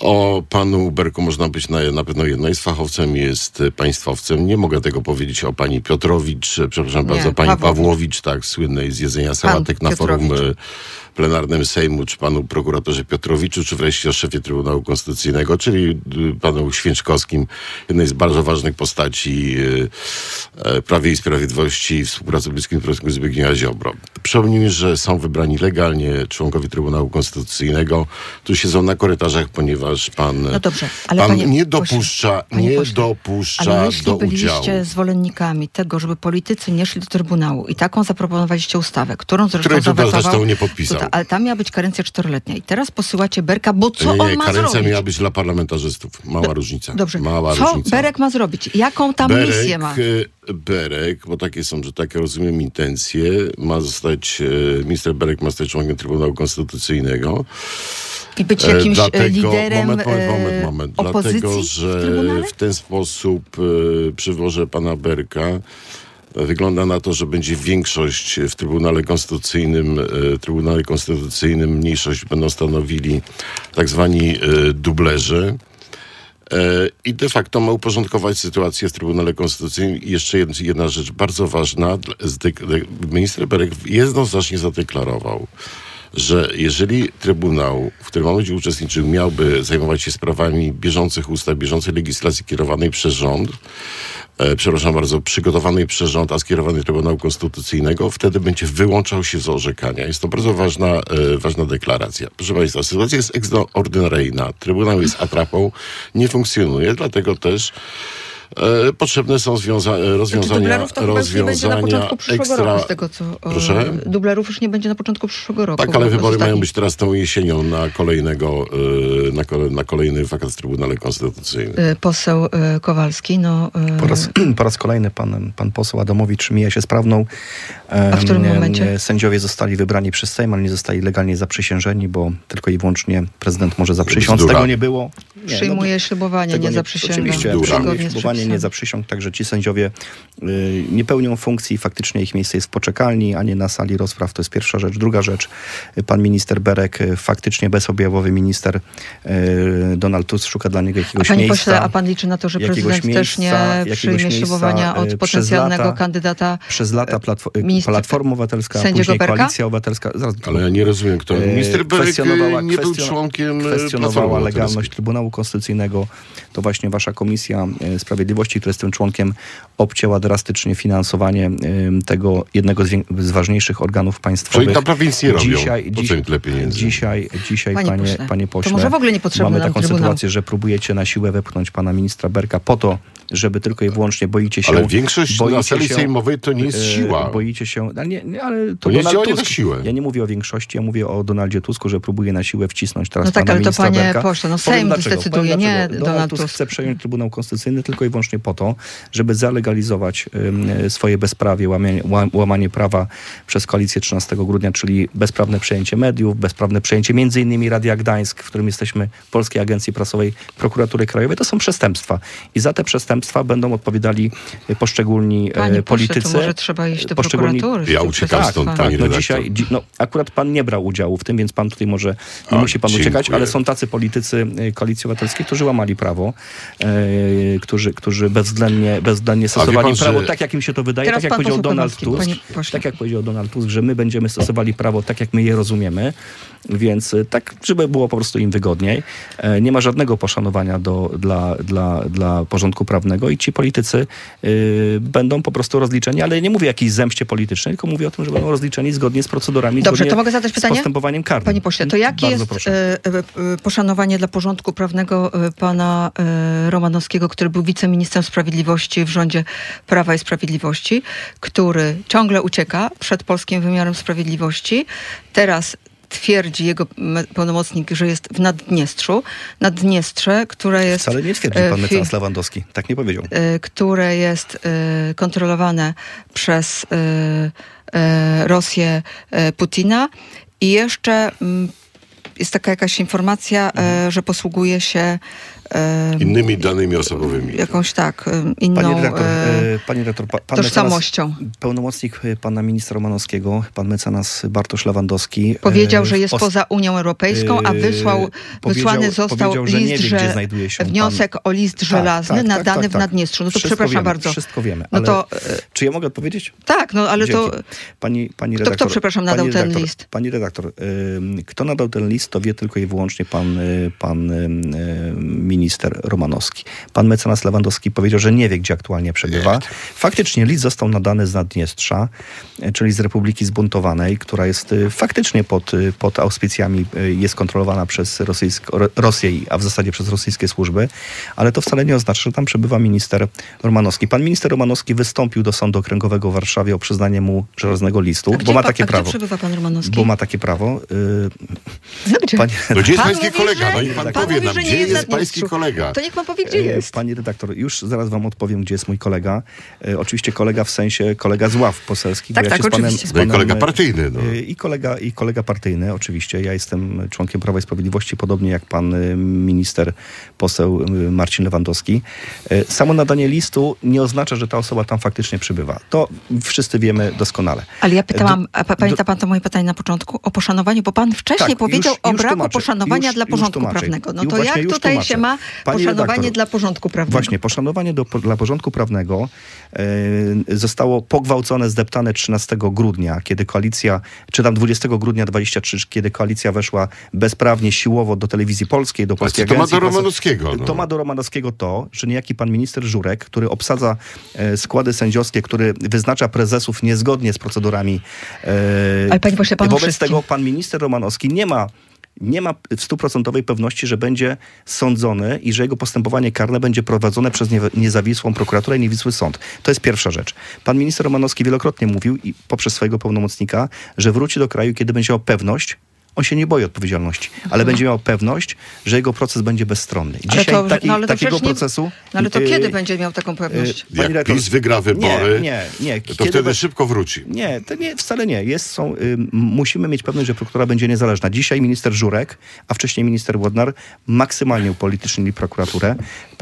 O panu Berku można być na pewno jedno. Jest fachowcem, jest państwowcem. Nie mogę tego powiedzieć o pani Piotrowicz, przepraszam bardzo, pani Pawłowicz, tak, słynnej z jedzenia sałatek na forum plenarnym Sejmu, czy panu prokuratorze Piotrowiczu, czy wreszcie o szefie Trybunału Konstytucyjnego, czyli panu Święczkowskim, jednej z bardzo ważnych postaci Prawie i Sprawiedliwości i współpracy bliskim Zbigniewa Ziobro. Przypomnijmy, że są wybrani legalnie członkowie Trybunału Konstytucyjnego. Tu siedzą na korytarzach, ponieważ pan, no dobrze, ale pan nie dopuszcza ale jeśli do byliście udziału. zwolennikami tego, żeby politycy nie szli do Trybunału i taką zaproponowaliście ustawę, którą Której zresztą zresztą nie podpisał. Ale tam miała być karencja 4-letnia i teraz posyłacie Berka, bo co on ma zrobić? Karencja miała być dla parlamentarzystów. Mała różnica. Dobrze, Mała co różnica. Berek ma zrobić? Jaką tam misję ma? Berek, bo takie są, że takie rozumiem intencje, minister Berek ma zostać członkiem Trybunału Konstytucyjnego. I być jakimś liderem moment. opozycji Dlatego, że w ten sposób przy wyborze pana Berka wygląda na to, że będzie większość w Trybunale Konstytucyjnym, mniejszość będą stanowili tak zwani dublerzy. I de facto ma uporządkować sytuację w Trybunale Konstytucyjnym. I jeszcze jedna rzecz bardzo ważna. Minister Berek jednoznacznie zadeklarował, że jeżeli Trybunał, w którym on będzie uczestniczył, miałby zajmować się sprawami bieżących ustaw, bieżącej legislacji kierowanej przez rząd, przygotowanej przez rząd, a skierowanej do Trybunału Konstytucyjnego, wtedy będzie wyłączał się z orzekania. Jest to bardzo ważna deklaracja. Proszę Państwa, sytuacja jest ekstraordynaryjna. Trybunał jest atrapą, nie funkcjonuje, dlatego też potrzebne są rozwiązania na początku przyszłego roku, z tego co... Proszę? Dublerów już nie będzie na początku przyszłego roku. Tak, ale wybory mają być teraz tą jesienią na kolejny wakat w Trybunale Konstytucyjnym. Poseł Kowalski, Po raz kolejny pan poseł Adamowicz mija się z prawdą. A w którym momencie? Sędziowie zostali wybrani przez Sejm, ale nie zostali legalnie zaprzysiężeni, bo tylko i wyłącznie prezydent może zaprzysiąc. Bzdura. Tego nie było. Przyjmuje ślubowanie, nie zaprzysięga. Oczywiście, przyjmuje ślubowanie, nie zaprzysiąg, także ci sędziowie nie pełnią funkcji, faktycznie ich miejsce jest w poczekalni, a nie na sali rozpraw. To jest pierwsza rzecz. Druga rzecz, pan minister Berek, faktycznie bezobjawowy minister Donald Tusk szuka dla niego jakiegoś miejsca. Pośle, a pan liczy na to, że prezydent też nie przyjmie ślubowania od potencjalnego kandydata przez lata Platforma Obywatelska, później Berka? Koalicja Obywatelska. Ale ja nie rozumiem, kto. Minister Berek nie był członkiem kwestionowała legalność Trybunału Konstytucyjnego. To właśnie wasza Komisja Sprawiedliwości, która jest tym członkiem, obcięła drastycznie finansowanie tego jednego z ważniejszych organów państwowych. Czyli naprawdę nic nie robią. Dzisiaj, panie pośle, to może w ogóle niepotrzebne mamy nam taką Trybunał. sytuację, że próbujecie na siłę wepchnąć pana ministra Berka po to, żeby tylko i wyłącznie boicie się... Ale większość na sali sejmowej to nie jest siła. Boicie się... Ale to nie jest Donald działanie Tusk. na siłę. Ja nie mówię o większości, ja mówię o Donaldzie Tusku, że próbuje na siłę wcisnąć teraz no tak, pana ale to ministra panie Berka. pośle, Sejm zdecyduje, nie Donald Tusk. Chce przejąć Trybunał Konstytucyjny tylko i wyłącznie po to, żeby zalegalizować swoje bezprawie, łamanie prawa przez koalicję 13 grudnia, czyli bezprawne przejęcie mediów, bezprawne przejęcie m.in. Radia Gdańsk, w którym jesteśmy, Polskiej Agencji Prasowej, Prokuratury Krajowej. To są przestępstwa. I za te przestępstwa będą odpowiadali poszczególni politycy. Pośle, to może trzeba iść do prokuratury. Ja uciekam stąd, pani redaktor. Akurat pan nie brał udziału w tym, więc pan tutaj może, nie musi pan uciekać, ale są tacy politycy Koalicji Obywatelskiej, którzy łamali prawo, którzy bezwzględnie stosowali prawo tak, jak im się to wydaje, tak jak powiedział Donald Tusk, że my będziemy stosowali prawo tak, jak my je rozumiemy, więc tak, żeby było po prostu im wygodniej. Nie ma żadnego poszanowania dla porządku prawnego i ci politycy będą po prostu rozliczeni, ale nie mówię o jakiejś zemście politycznej, tylko mówię o tym, że będą rozliczeni zgodnie z procedurami, Dobrze, to mogę zadać pytanie? Z postępowaniem karnym. Panie pośle, to jakie jest poszanowanie dla porządku prawnego pana Romanowskiego, który był wiceministrem sprawiedliwości w rządzie Prawa i Sprawiedliwości, który ciągle ucieka przed polskim wymiarem sprawiedliwości. Teraz twierdzi jego pełnomocnik, że jest w Naddniestrze, które jest... Wcale nie twierdzi pan mecenas Lewandowski. Tak nie powiedział. Które jest kontrolowane przez Rosję Putina. I jeszcze jest taka jakaś informacja, że posługuje się Innymi danymi osobowymi. jakąś inną Pani redaktor, pan tożsamością. mecenas, pełnomocnik pana ministra Romanowskiego, pan mecenas Bartosz Lewandowski Powiedział, że jest poza Unią Europejską, a wysłany został że list, wniosek o list żelazny nadany w Naddniestrzu. No to wszystko przepraszam wiemy, bardzo. Wszystko wiemy, No ale to, czy ja mogę odpowiedzieć? tak, no ale Dzięki. to... Pani redaktor, Kto, przepraszam, nadał ten list? Pani redaktor, kto nadał ten list, to wie tylko i wyłącznie pan minister Romanowski. Pan mecenas Lewandowski powiedział, że nie wie, gdzie aktualnie przebywa. Faktycznie list został nadany z Naddniestrza, czyli z Republiki Zbuntowanej, która jest faktycznie pod auspicjami, jest kontrolowana przez Rosję, a w zasadzie przez rosyjskie służby, ale to wcale nie oznacza, że tam przebywa minister Romanowski. Pan minister Romanowski wystąpił do Sądu Okręgowego w Warszawie o przyznanie mu żelaznego listu, bo ma takie prawo. Gdzie przebywa pan Romanowski? Bo ma takie prawo. No gdzie? No gdzie jest Pan pański mówi, kolega? że- No i pan pan powie mówi, nam, że nie gdzie jest jest na pański Dniestrzu. kolega? To niech pan powie, gdzie jest. Pani redaktor, już zaraz wam odpowiem, gdzie jest mój kolega. Oczywiście kolega w sensie kolega z ław poselskich. Tak, bo ja tak, się z panem, oczywiście. z No i panem, kolega partyjny. No. I kolega partyjny, oczywiście. Ja jestem członkiem Prawa i Sprawiedliwości, podobnie jak pan minister, poseł Marcin Lewandowski. Samo nadanie listu nie oznacza, że ta osoba tam faktycznie przybywa. To wszyscy wiemy doskonale. Ale ja pytałam, pamięta pan to moje pytanie na początku o poszanowaniu, bo pan wcześniej Tak, powiedział o braku tłumaczę. poszanowania dla porządku tłumaczę. prawnego. No I to właśnie jak już tutaj tłumaczę. się ma Pani poszanowanie redaktor, dla porządku prawnego? Właśnie, poszanowanie dla porządku prawnego zostało pogwałcone, zdeptane 13 grudnia, kiedy koalicja, czy tam 20 grudnia 23, kiedy koalicja weszła bezprawnie, siłowo do Telewizji Polskiej, do Polskiej To ma Agencji do Prasowej. Romanowskiego. No. To ma do Romanowskiego to, że niejaki pan minister Żurek, który obsadza składy sędziowskie, który wyznacza prezesów niezgodnie z procedurami. Ale panie pośle, panu wobec wszystkim. tego pan minister Romanowski nie ma w 100% pewności, że będzie sądzony i że jego postępowanie karne będzie prowadzone przez niezawisłą prokuraturę i niezawisły sąd. To jest pierwsza rzecz. Pan minister Romanowski wielokrotnie mówił i poprzez swojego pełnomocnika, że wróci do kraju, kiedy będzie miał pewność. On się nie boi odpowiedzialności, ale będzie miał pewność, że jego proces będzie bezstronny. Dzisiaj ale to takiego przecież nie- procesu... No ale to kiedy będzie miał taką pewność? Pani Jak redaktor, PiS wygra wybory, nie. to Kiedy wtedy szybko wróci. Nie, to nie, wcale nie. Musimy mieć pewność, że prokuratura będzie niezależna. Dzisiaj minister Żurek, a wcześniej minister Bodnar maksymalnie upolitycznili prokuraturę.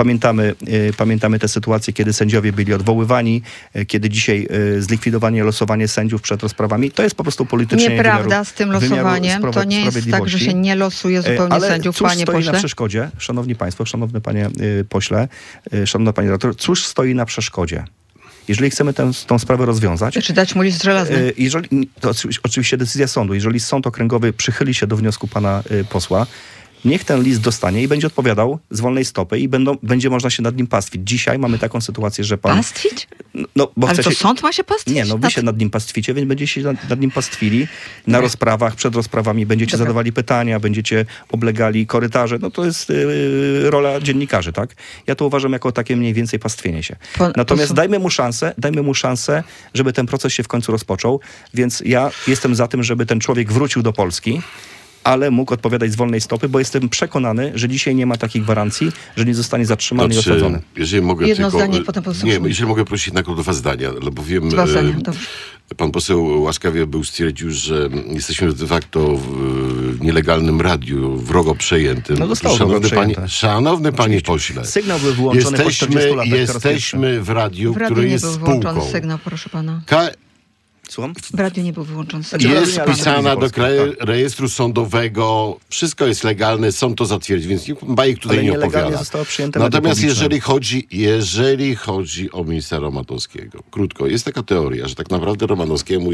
Pamiętamy te sytuacje, kiedy sędziowie byli odwoływani, kiedy dzisiaj zlikwidowanie, losowanie sędziów przed rozprawami. To jest po prostu polityczne. Nieprawda z tym losowaniem. To nie jest tak, że się nie losuje zupełnie ale sędziów, cóż panie stoi pośle? na przeszkodzie, szanowni państwo, szanowny panie pośle, szanowna pani redaktor, cóż stoi na przeszkodzie? Jeżeli chcemy tą sprawę rozwiązać... Czy dać mu list żelazny? To oczywiście decyzja sądu. Jeżeli sąd okręgowy przychyli się do wniosku pana posła, niech ten list dostanie i będzie odpowiadał z wolnej stopy i będzie można się nad nim pastwić. Dzisiaj mamy taką sytuację, że pan... Pastwić? Bo Ale to sąd ma się pastwić? Nie, wy się nad nim pastwicie, więc będziecie się nad nim pastwili na rozprawach, przed rozprawami, będziecie zadawali pytania, będziecie oblegali korytarze. No to jest rola dziennikarzy, tak? Ja to uważam jako takie mniej więcej pastwienie się. Natomiast dajmy mu szansę, żeby ten proces się w końcu rozpoczął, więc ja jestem za tym, żeby ten człowiek wrócił do Polski, ale mógł odpowiadać z wolnej stopy, bo jestem przekonany, że dzisiaj nie ma takiej gwarancji, że nie zostanie zatrzymany i osadzony. Jeżeli mogę Jedno tylko... zdanie, potem poseł Nie, Szumik. jeżeli mogę prosić na dwa zdania, bo wiem... Dwa zdania, dobrze. Pan poseł łaskawie stwierdził, że jesteśmy de facto w nielegalnym radiu, wrogo przejętym. No zostało wrogo przejęte. Szanowny panie pośle, Sygnał był wyłączony po 40 latach. Jesteśmy w radiu, W radiu które nie jest był spółką. wyłączony sygnał, proszę pana. Słucham? W radiu nie był wyłączony sygnał. Jest Telewizja wpisana do Polska, rejestru sądowego, wszystko jest legalne, sąd to zatwierdzi, więc nikt bajek tutaj Ale nie nielegalnie opowiada. zostało przyjęte Natomiast media publiczne. jeżeli chodzi o ministra Romanowskiego, krótko, jest taka teoria, że tak naprawdę Romanowskiemu,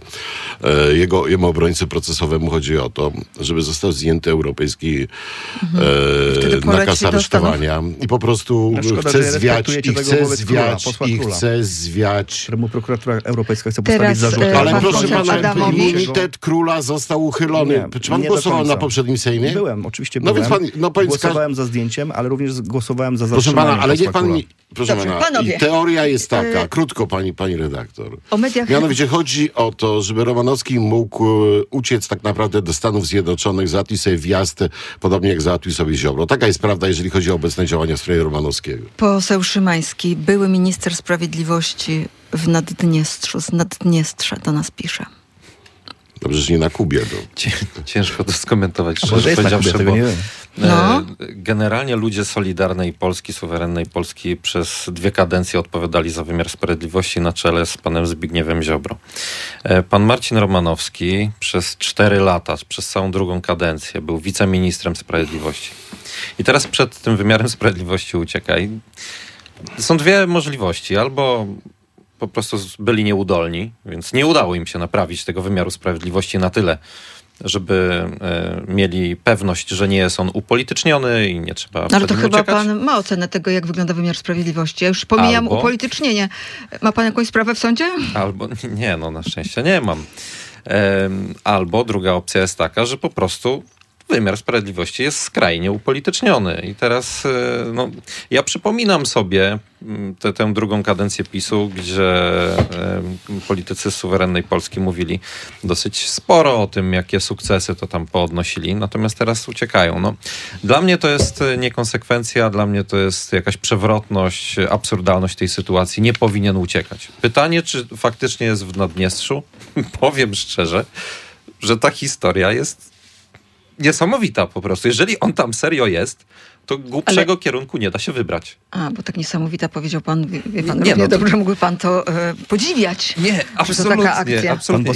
jemu obrońcy procesowemu chodzi o to, żeby został zdjęty europejski nakaz aresztowania i po prostu Szkoda, chce że zwiać posła Króla. któremu prokuratura europejska chce Teraz, postawić zarzuty. Ale Pan proszę poseł pana, Adamowicz. immunitet króla został uchylony. Nie, Czy pan nie do głosował końca. na poprzednim Sejmie? Byłem, oczywiście No byłem. więc pan, Głosowałem za zdjęciem, ale również głosowałem za proszę zatrzymaniem pana, ale posła niech pan Króla. mi... Proszę Dobrze, pana, panowie. i teoria jest taka, krótko pani redaktor. O mediach... Mianowicie chodzi o to, żeby Romanowski mógł uciec tak naprawdę do Stanów Zjednoczonych, załatwić sobie wjazd, podobnie jak załatwił sobie Ziobro. Taka jest prawda, jeżeli chodzi o obecne działania w sprawie Romanowskiego. Poseł Szymański, były minister sprawiedliwości w Naddniestrzu, z Naddniestrza do nas pisze. Dobrze, że nie na Kubie. No. Ciężko to skomentować, Może szczerze jest na powiedziawszy, Kubie, tego bo nie wiem. Generalnie ludzie Solidarnej Polski, suwerennej Polski przez 2 kadencje odpowiadali za wymiar sprawiedliwości na czele z panem Zbigniewem Ziobro. Pan Marcin Romanowski przez 4 lata, przez całą drugą kadencję był wiceministrem sprawiedliwości. I teraz przed tym wymiarem sprawiedliwości ucieka. I są 2 możliwości. Albo po prostu byli nieudolni, więc nie udało im się naprawić tego wymiaru sprawiedliwości na tyle, żeby mieli pewność, że nie jest on upolityczniony i nie trzeba Ale to nim chyba uciekać. pan ma ocenę tego, jak wygląda wymiar sprawiedliwości. Ja już pomijam upolitycznienie. Ma pan jakąś sprawę w sądzie? Albo nie, na szczęście nie mam. Albo druga opcja jest taka, że po prostu wymiar sprawiedliwości jest skrajnie upolityczniony. I teraz ja przypominam sobie tę drugą kadencję PiS-u, gdzie politycy z suwerennej Polski mówili dosyć sporo o tym, jakie sukcesy to tam poodnosili, natomiast teraz uciekają. Dla mnie to jest niekonsekwencja, dla mnie to jest jakaś przewrotność, absurdalność tej sytuacji. Nie powinien uciekać. Pytanie, czy faktycznie jest w Naddniestrzu? Powiem szczerze, że ta historia jest niesamowita po prostu. Jeżeli on tam serio jest, to głupszego kierunku nie da się wybrać. Bo tak niesamowita powiedział pan, wie pan, Nie, równie dobrze mógłby pan to podziwiać. Nie, absolutnie.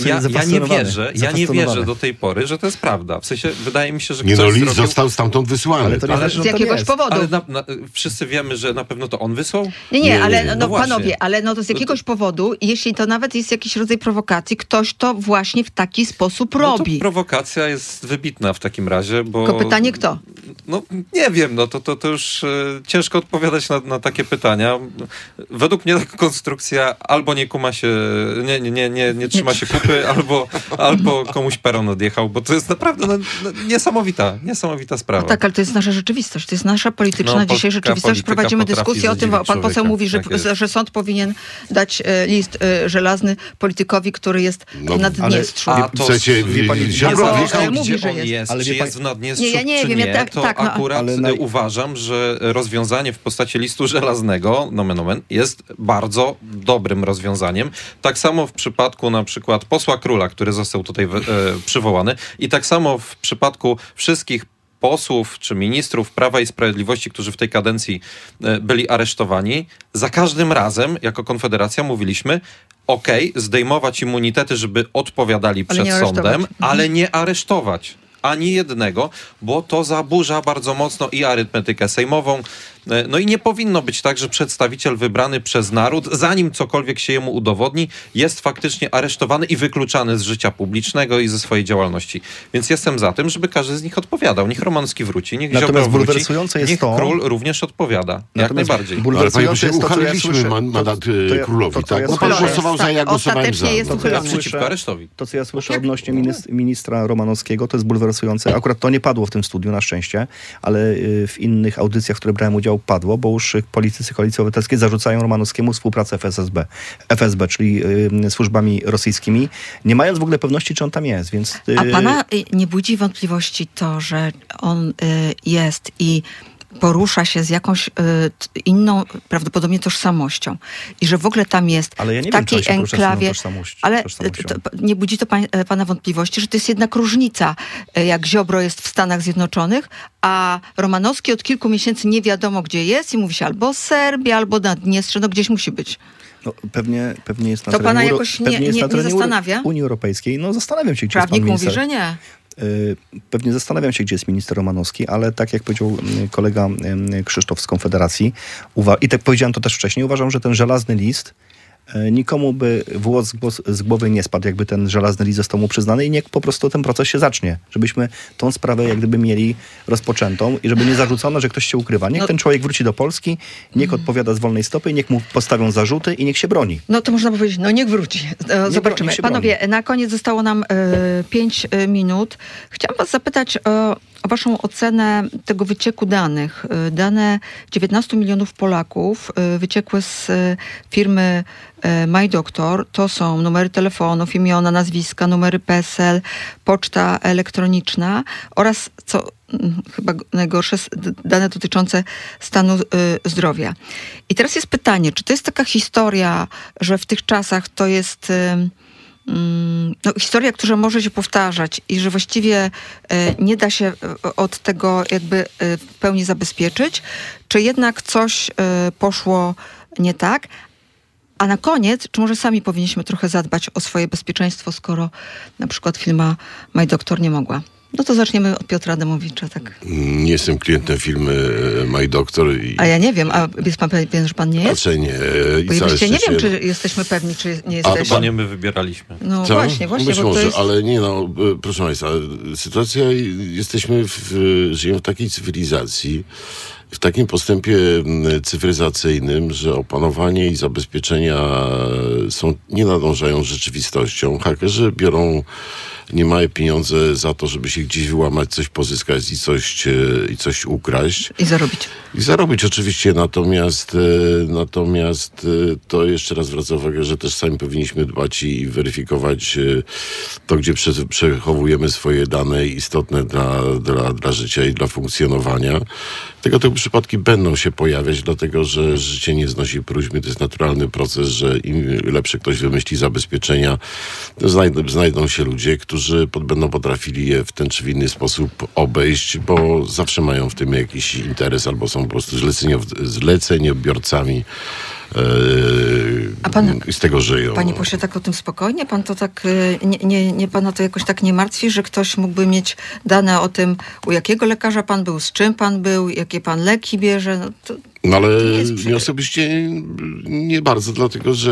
Ja nie wierzę do tej pory, że to jest prawda. W sensie, wydaje mi się, że ktoś list został stamtąd wysłany. Ale to nie z jakiegoś powodu. Ale wszyscy wiemy, że na pewno to on wysłał? Nie, ale właśnie. panowie, ale to z jakiegoś powodu, jeśli to nawet jest jakiś rodzaj prowokacji, ktoś to właśnie w taki sposób robi. To prowokacja jest wybitna w takim razie, bo... Tylko pytanie kto? Nie wiem, to już ciężko odpowiadać na takie pytania. Według mnie taka konstrukcja albo nie kuma się, nie trzyma się kupy, albo komuś peron odjechał, bo to jest naprawdę niesamowita sprawa. Tak, ale to jest nasza rzeczywistość. To jest nasza polityczna dzisiaj rzeczywistość. Prowadzimy dyskusję o tym, pan poseł mówi, że sąd powinien dać list żelazny politykowi, który jest w Naddniestrzu. Ziobro mówi, że jest. Czy jest w Naddniestrzu, ja nie czy wiem, nie, to akurat uważam, że rozwiązanie w postaci listu żelaznego, nomen omen, jest bardzo dobrym rozwiązaniem. Tak samo w przypadku na przykład posła Króla, który został tutaj przywołany, i tak samo w przypadku wszystkich posłów czy ministrów Prawa i Sprawiedliwości, którzy w tej kadencji byli aresztowani, za każdym razem jako Konfederacja mówiliśmy: zdejmować immunitety, żeby odpowiadali przed sądem, ale nie aresztować ani jednego, bo to zaburza bardzo mocno i arytmetykę sejmową. I nie powinno być tak, że przedstawiciel wybrany przez naród, zanim cokolwiek się jemu udowodni, jest faktycznie aresztowany i wykluczany z życia publicznego i ze swojej działalności. Więc jestem za tym, żeby każdy z nich odpowiadał. Niech Romanowski wróci, niech Ziobro wróci, niech Król również odpowiada. Jak najbardziej. Ale panie pośle, uchwaliliśmy mandat Królowi, tak? Pan głosował za, ja głosowałem za. Przeciwko aresztowi. To, co ja słyszę odnośnie ministra Romanowskiego, to jest bulwersujące. Akurat to nie padło w tym studiu, na szczęście, ale w innych audycjach, w których brałem udział, padło, bo już politycy Koalicji Obywatelskiej zarzucają Romanowskiemu współpracę FSB, czyli służbami rosyjskimi, nie mając w ogóle pewności, czy on tam jest, więc... A pana nie budzi wątpliwości to, że on jest i porusza się z jakąś inną, prawdopodobnie tożsamością i że w ogóle tam jest ale ja nie w takiej wiem, enklawie, ale nie budzi to pana wątpliwości, że to jest jednak różnica, jak Ziobro jest w Stanach Zjednoczonych, a Romanowski od kilku miesięcy nie wiadomo gdzie jest i mówi się albo Serbia, albo Naddniestrze, gdzieś musi być. Pewnie jest na to pana jakoś nie zastanawia? Unii Europejskiej. Zastanawiam się, gdzie Prawnik jest pan mówi, że nie. Pewnie zastanawiam się, gdzie jest minister Romanowski, ale tak jak powiedział kolega Krzysztof z Konfederacji, i tak powiedziałem to też wcześniej, uważam, że ten żelazny list nikomu by włos z głowy nie spadł, jakby ten żelazny list został mu przyznany i niech po prostu ten proces się zacznie. Żebyśmy tą sprawę jak gdyby mieli rozpoczętą i żeby nie zarzucono, że ktoś się ukrywa. Niech ten człowiek wróci do Polski, niech odpowiada z wolnej stopy, niech mu postawią zarzuty i niech się broni. To można powiedzieć, niech wróci. Zobaczymy. Panowie, na koniec zostało nam 5 minut. Chciałam was zapytać o waszą ocenę tego wycieku danych. Dane 19 milionów Polaków wyciekły z firmy MyDoctor. To są numery telefonów, imiona, nazwiska, numery PESEL, poczta elektroniczna oraz, co chyba najgorsze, dane dotyczące stanu zdrowia. I teraz jest pytanie, czy to jest taka historia, że w tych czasach to jest historia, która może się powtarzać i że właściwie nie da się od tego jakby w pełni zabezpieczyć, czy jednak coś poszło nie tak? A na koniec, czy może sami powinniśmy trochę zadbać o swoje bezpieczeństwo, skoro na przykład firma My Doctor nie mogła? No to zaczniemy od Piotra Adamowicza, tak. Nie jestem klientem firmy My Doctor. A ja nie wiem, a jest pan pewien, że pan nie jest? Raczej nie. Bo jeszcze nie wiem, czy jesteśmy pewni, czy nie jesteśmy. Chyba nie my wybieraliśmy. No Co? właśnie, Być bo to może, jest... ale nie no, proszę Państwa, sytuacja, żyjemy w takiej cywilizacji, w takim postępie cyfryzacyjnym, że opanowanie i zabezpieczenia nie nadążają z rzeczywistością. Hakerzy biorą niemałe pieniądze za to, żeby się gdzieś wyłamać, coś pozyskać i coś ukraść. I zarobić oczywiście, natomiast to jeszcze raz zwracam uwagę, że też sami powinniśmy dbać i weryfikować to, gdzie przechowujemy swoje dane istotne dla życia i dla funkcjonowania. Tego typu przypadki będą się pojawiać, dlatego że życie nie znosi próżni. To jest naturalny proces, że im lepsze ktoś wymyśli zabezpieczenia, to znajdą się ludzie, którzy będą potrafili je w ten czy w inny sposób obejść, bo zawsze mają w tym jakiś interes albo są po prostu zleceniobiorcami i z tego żyją. Panie pośle, tak o tym spokojnie? Pan to tak, nie pana to jakoś tak nie martwi, że ktoś mógłby mieć dane o tym, u jakiego lekarza pan był, z czym pan był, jakie pan leki bierze? No ale mnie osobiście nie bardzo, dlatego że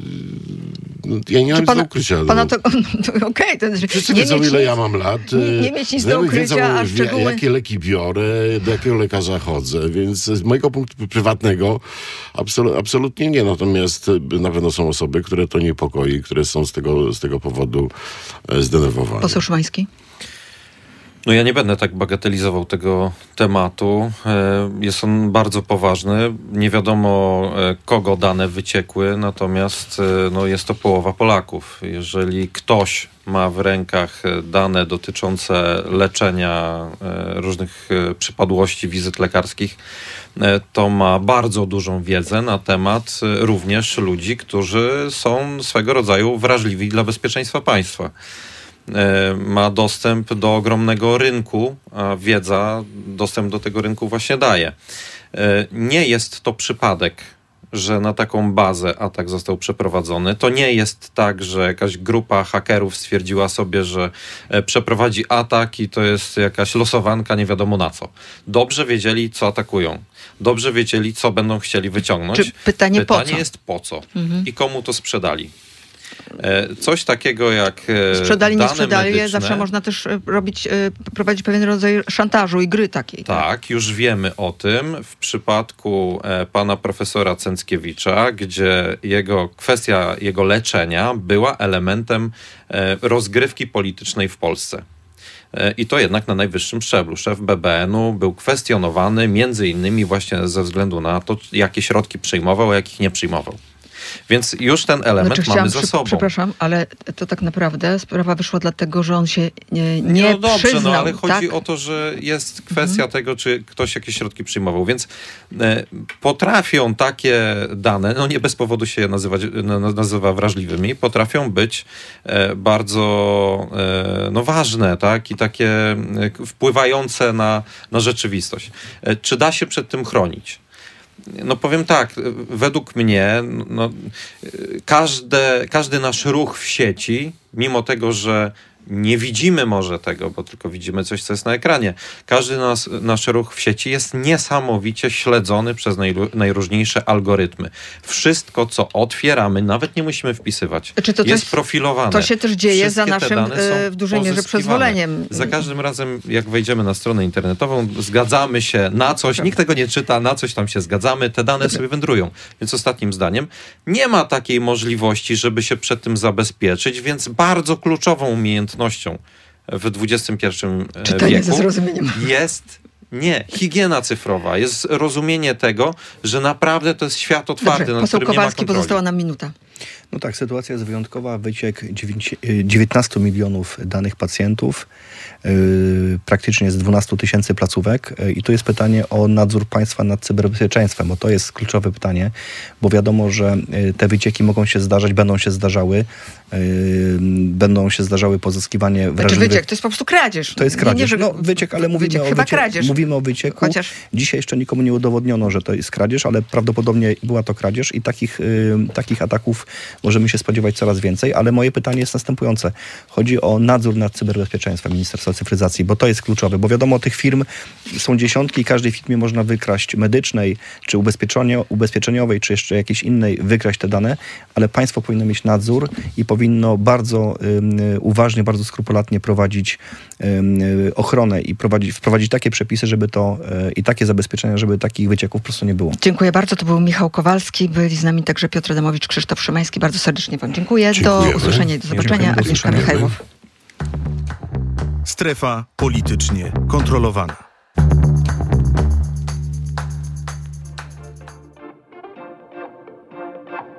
ja nie mam nic do ukrycia. Okej. Wszyscy wiedzą, ile ja mam lat. Nie mieć nic do ukrycia, a szczegóły... jakie leki biorę, do jakiego lekarza chodzę, więc z mojego punktu prywatnego absolutnie nie. Natomiast na pewno są osoby, które to niepokoi, które są z tego powodu zdenerwowane. Poseł Szymański? No ja nie będę tak bagatelizował tego tematu. Jest on bardzo poważny. Nie wiadomo, kogo dane wyciekły, natomiast jest to połowa Polaków. Jeżeli ktoś ma w rękach dane dotyczące leczenia różnych przypadłości, wizyt lekarskich, to ma bardzo dużą wiedzę na temat również ludzi, którzy są swego rodzaju wrażliwi dla bezpieczeństwa państwa. Ma dostęp do ogromnego rynku, a wiedza dostęp do tego rynku właśnie daje. Nie jest to przypadek, że na taką bazę atak został przeprowadzony. To nie jest tak, że jakaś grupa hakerów stwierdziła sobie, że przeprowadzi atak i to jest jakaś losowanka nie wiadomo na co. Dobrze wiedzieli, co atakują. Dobrze wiedzieli, co będą chcieli wyciągnąć. Czy pytanie po co? jest po co i komu to sprzedali. Coś takiego jak sprzedali, nie dane sprzedali, medyczne. zawsze można też prowadzić pewien rodzaj szantażu i gry takiej. Tak, już wiemy o tym w przypadku pana profesora Cęckiewicza, gdzie kwestia jego leczenia była elementem rozgrywki politycznej w Polsce. I to jednak na najwyższym szczeblu. Szef BBN-u był kwestionowany między innymi właśnie ze względu na to, jakie środki przyjmował, a jakich nie przyjmował. Więc już ten element mamy za sobą. Przepraszam, ale to tak naprawdę sprawa wyszła dlatego, że on się nie dobrze, przyznał. Ale chodzi o to, że jest kwestia tego, czy ktoś jakieś środki przyjmował. Więc potrafią takie dane, nie bez powodu się nazywa wrażliwymi, potrafią być bardzo ważne, tak? I takie wpływający na rzeczywistość. Czy da się przed tym chronić? Powiem tak, według mnie każdy nasz ruch w sieci, mimo tego, że nie widzimy może tego, bo tylko widzimy coś, co jest na ekranie. Każdy nasz ruch w sieci jest niesamowicie śledzony przez najróżniejsze algorytmy. Wszystko, co otwieramy, nawet nie musimy wpisywać, jest profilowane. To się też dzieje Wszystkie za naszym w dużej mierze przyzwoleniem. Za każdym razem, jak wejdziemy na stronę internetową, zgadzamy się na coś, nikt tego nie czyta, na coś tam się zgadzamy, te dane sobie wędrują. Więc ostatnim zdaniem, nie ma takiej możliwości, żeby się przed tym zabezpieczyć, więc bardzo kluczową umiejętnością w XXI wieku ze zrozumieniem. jest higiena cyfrowa, jest rozumienie tego, że naprawdę to jest świat otwarty, Dobrze, na poseł którym nie ma Kowalski, kontroli. pozostała nam minuta. No tak, sytuacja jest wyjątkowa. Wyciek 19 milionów danych pacjentów, praktycznie z 12 000 placówek. I tu jest pytanie o nadzór państwa nad cyberbezpieczeństwem, bo to jest kluczowe pytanie, bo wiadomo, że te wycieki mogą się zdarzać, będą się zdarzały pozyskiwanie wrażliwych... wyciek, to jest po prostu kradzież. To jest kradzież. Nie, no, wyciek, ale mówimy o wycieku. Chociaż... Dzisiaj jeszcze nikomu nie udowodniono, że to jest kradzież, ale prawdopodobnie była to kradzież i takich ataków możemy się spodziewać coraz więcej, ale moje pytanie jest następujące. Chodzi o nadzór nad cyberbezpieczeństwem Ministerstwa Cyfryzacji, bo to jest kluczowe, bo wiadomo, tych firm są dziesiątki i każdej firmie można wykraść, medycznej, czy ubezpieczeniowej, czy jeszcze jakiejś innej, wykraść te dane, ale państwo powinno mieć nadzór i powinno bardzo uważnie, bardzo skrupulatnie prowadzić ochronę i wprowadzić takie przepisy, żeby to i takie zabezpieczenia, żeby takich wycieków po prostu nie było. Dziękuję bardzo. To był Michał Kowalski. Byli z nami także Piotr Adamowicz, Krzysztof Szymański. Bardzo serdecznie wam dziękuję. Do usłyszenia i do zobaczenia. Agnieszka Michajłow. Strefa politycznie kontrolowana.